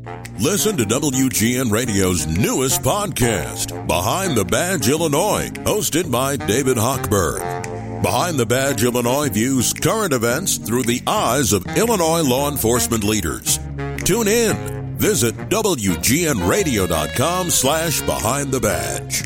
Listen to WGN Radio's newest podcast, Behind the Badge Illinois, hosted by David Hochberg. Behind the Badge Illinois views current events through the eyes of Illinois law enforcement leaders. Tune in. Visit WGNRadio.com/Behind the Badge.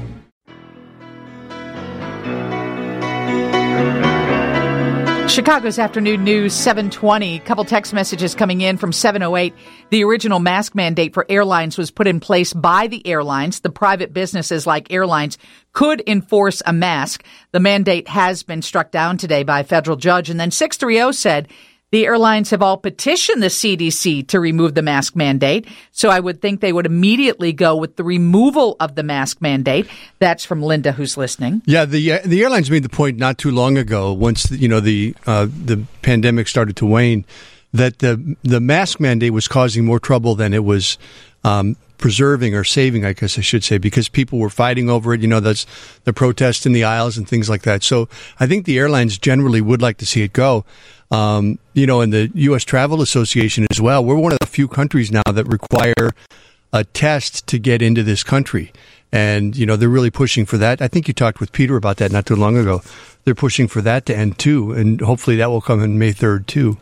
Chicago's Afternoon News, 7:20. A couple text messages coming in from 7:08. The original mask mandate for airlines was put in place by the airlines. The private businesses like airlines could enforce a mask. The mandate has been struck down today by a federal judge. And then 630 said the airlines have all petitioned the CDC to remove the mask mandate. So I would think they would immediately go with the removal of the mask mandate. That's from Linda, who's listening. Yeah, the airlines made the point not too long ago, once the pandemic started to wane, that the mask mandate was causing more trouble than it was preserving or saving, I guess I should say, because people were fighting over it. That's the protests in the aisles and things like that. So I think the airlines generally would like to see it go. And the U.S. Travel Association as well. We're one of the few countries now that require a test to get into this country. And, they're really pushing for that. I think you talked with Peter about that not too long ago. They're pushing for that to end too. And hopefully that will come in May 3rd too.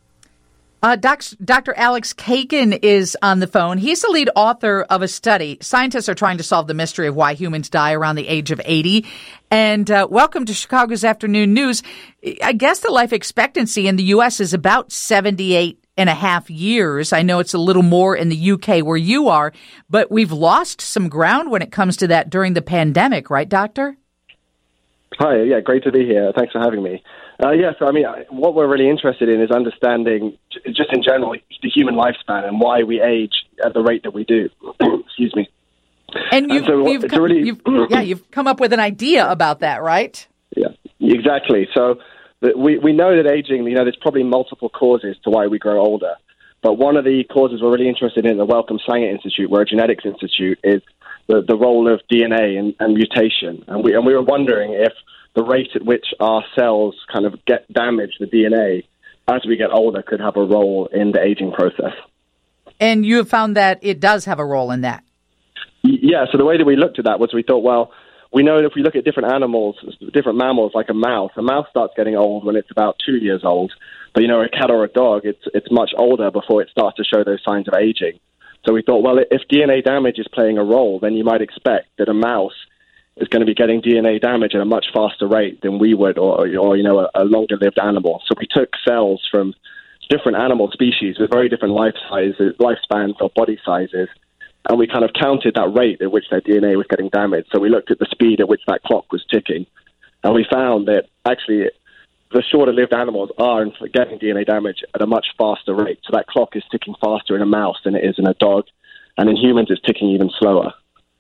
Dr. Alex Kagan is on the phone. He's the lead author of a study. Scientists are trying to solve the mystery of why humans die around the age of 80. And welcome to Chicago's Afternoon News. I guess the life expectancy in the U.S. is about 78 and a half years. I know it's a little more in the U.K. where you are, but we've lost some ground when it comes to that during the pandemic, right, Doctor? Hi, yeah, great to be here. Thanks for having me. What we're really interested in is understanding, just in general, the human lifespan and why we age at the rate that we do. Excuse me. And you've come up with an idea about that, right? Yeah, exactly. So we know that aging, there's probably multiple causes to why we grow older. But one of the causes we're really interested in at the Wellcome Sanger Institute, we're a genetics institute, is the role of DNA and mutation. And we were wondering if the rate at which our cells kind of get damaged, the DNA, as we get older, could have a role in the aging process. And you have found that it does have a role in that? Yeah, so the way that we looked at that was we thought, well, we know that if we look at different animals, different mammals, like a mouse starts getting old when it's about 2 years old. But, a cat or a dog, it's much older before it starts to show those signs of aging. So we thought, well, if DNA damage is playing a role, then you might expect that a mouse is going to be getting DNA damage at a much faster rate than we would, or a longer-lived animal. So we took cells from different animal species with very different lifespans or body sizes, and we kind of counted that rate at which their DNA was getting damaged. So we looked at the speed at which that clock was ticking, and we found that actually the shorter-lived animals are getting DNA damage at a much faster rate. So that clock is ticking faster in a mouse than it is in a dog, and in humans it's ticking even slower.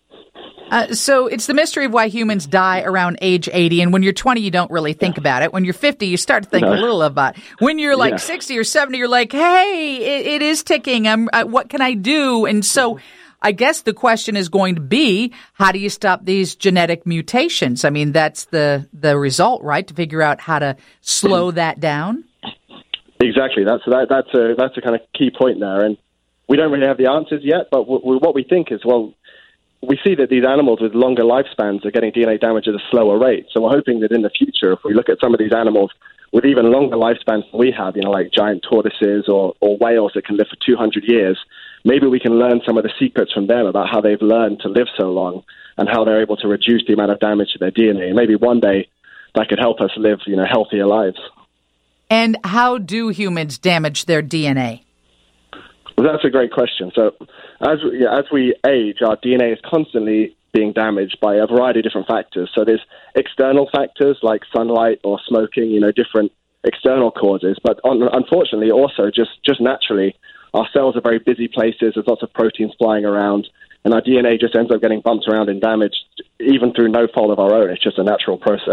So it's the mystery of why humans die around age 80. And when you're 20, you don't really think about it. When you're 50, you start to think a little about it. When you're 60 or 70, you're like, hey, it is ticking. What can I do? And so I guess the question is going to be, how do you stop these genetic mutations? I mean, that's the result, right? To figure out how to slow that down. Exactly. That's a kind of key point there. And we don't really have the answers yet. But what we think is, well, we see that these animals with longer lifespans are getting DNA damage at a slower rate. So we're hoping that in the future, if we look at some of these animals with even longer lifespans than we have, like giant tortoises or whales that can live for 200 years, maybe we can learn some of the secrets from them about how they've learned to live so long and how they're able to reduce the amount of damage to their DNA. Maybe one day that could help us live, healthier lives. And how do humans damage their DNA? Well, that's a great question. So as we age, our DNA is constantly being damaged by a variety of different factors. So there's external factors like sunlight or smoking, different external causes. But unfortunately, also just naturally, our cells are very busy places. There's lots of proteins flying around, and our DNA just ends up getting bumped around and damaged, even through no fault of our own. It's just a natural process.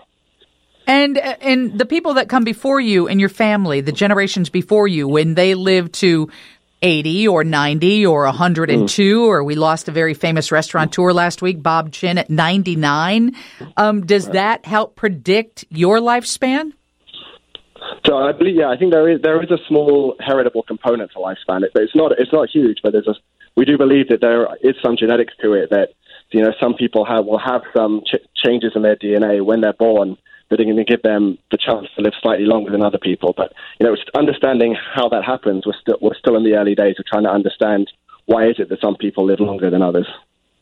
And the people that come before you in your family, the generations before you, when they live to 80 or 90 or 102, or we lost a very famous restaurateur last week, Bob Chin, at 99. Does that help predict your lifespan? So I believe, I think there is a small heritable component to lifespan, but it's not huge. But we do believe that there is some genetics to it that some people will have some changes in their DNA when they're born that are going to give them the chance to live slightly longer than other people. But understanding how that happens, we're still in the early days of trying to understand why is it that some people live longer than others.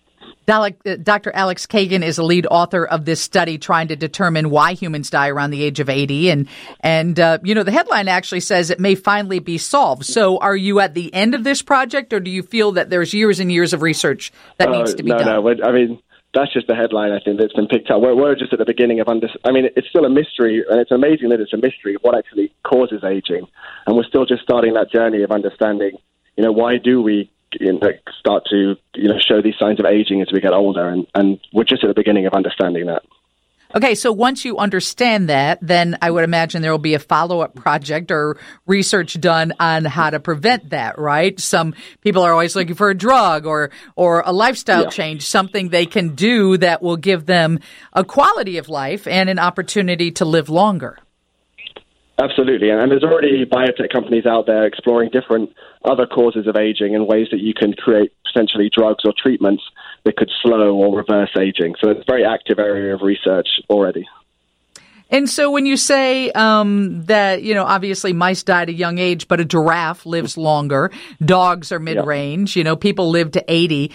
Dr. Alex Kagan is a lead author of this study trying to determine why humans die around the age of 80. And the headline actually says it may finally be solved. So are you at the end of this project, or do you feel that there's years and years of research that needs to be done? No. I mean, that's just the headline, I think, that's been picked up. We're just at the beginning of it's still a mystery, and it's amazing that it's a mystery of what actually causes aging. And we're still just starting that journey of understanding, why do we start to show these signs of aging as we get older, and we're just at the beginning of understanding that. Okay, so once you understand that, then I would imagine there will be a follow-up project or research done on how to prevent that, right? Some people are always looking for a drug or a lifestyle change, something they can do that will give them a quality of life and an opportunity to live longer. Absolutely, and there's already biotech companies out there exploring different other causes of aging and ways that you can create potentially drugs or treatments that could slow or reverse aging. So it's a very active area of research already. And so when you say that, obviously mice die at a young age, but a giraffe lives longer, dogs are mid-range, people live to 80.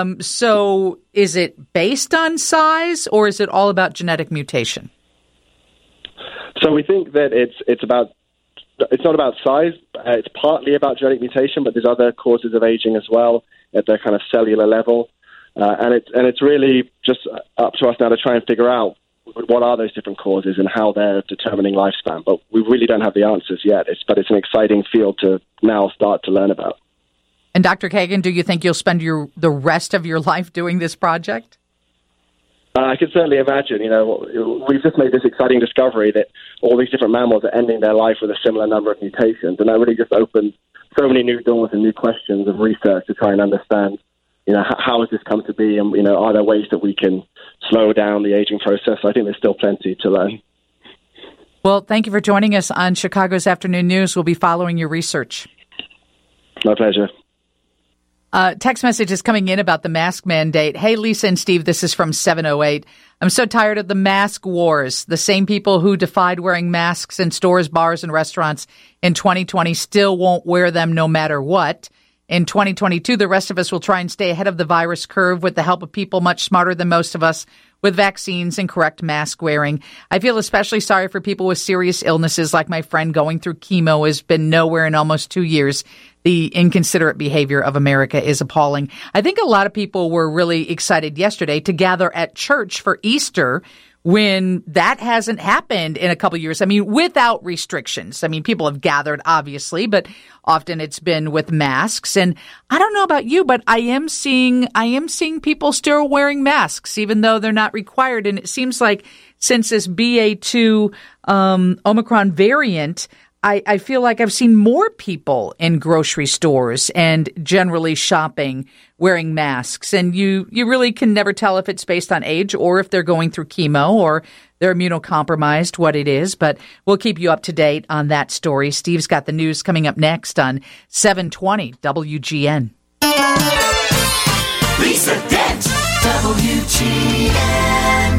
So is it based on size, or is it all about genetic mutation? So we think that it's not about size. It's partly about genetic mutation, but there's other causes of aging as well at the kind of cellular level, and it's really just up to us now to try and figure out what are those different causes and how they're determining lifespan. But we really don't have the answers yet. But it's an exciting field to now start to learn about. And Dr. Kagan, do you think you'll spend the rest of your life doing this project? I can certainly imagine. We've just made this exciting discovery that all these different mammals are ending their life with a similar number of mutations, and that really just opens so many new doors and new questions of research to try and understand, how has this come to be, and are there ways that we can slow down the aging process? I think there's still plenty to learn. Well, thank you for joining us on Chicago's Afternoon News. We'll be following your research. My pleasure. Text message is coming in about the mask mandate. Hey, Lisa and Steve, this is from 708. I'm so tired of the mask wars. The same people who defied wearing masks in stores, bars, and restaurants in 2020 still won't wear them no matter what. In 2022, the rest of us will try and stay ahead of the virus curve with the help of people much smarter than most of us with vaccines and correct mask wearing. I feel especially sorry for people with serious illnesses like my friend going through chemo has been nowhere in almost 2 years. The inconsiderate behavior of America is appalling. I think a lot of people were really excited yesterday to gather at church for Easter when that hasn't happened in a couple of years. I mean, without restrictions. I mean, people have gathered, obviously, but often it's been with masks. And I don't know about you, but I am seeing people still wearing masks, even though they're not required. And it seems like since this BA2 Omicron variant, I feel like I've seen more people in grocery stores and generally shopping wearing masks. And you really can never tell if it's based on age or if they're going through chemo or they're immunocompromised, what it is. But we'll keep you up to date on that story. Steve's got the news coming up next on 720 WGN. Lisa Dent, WGN.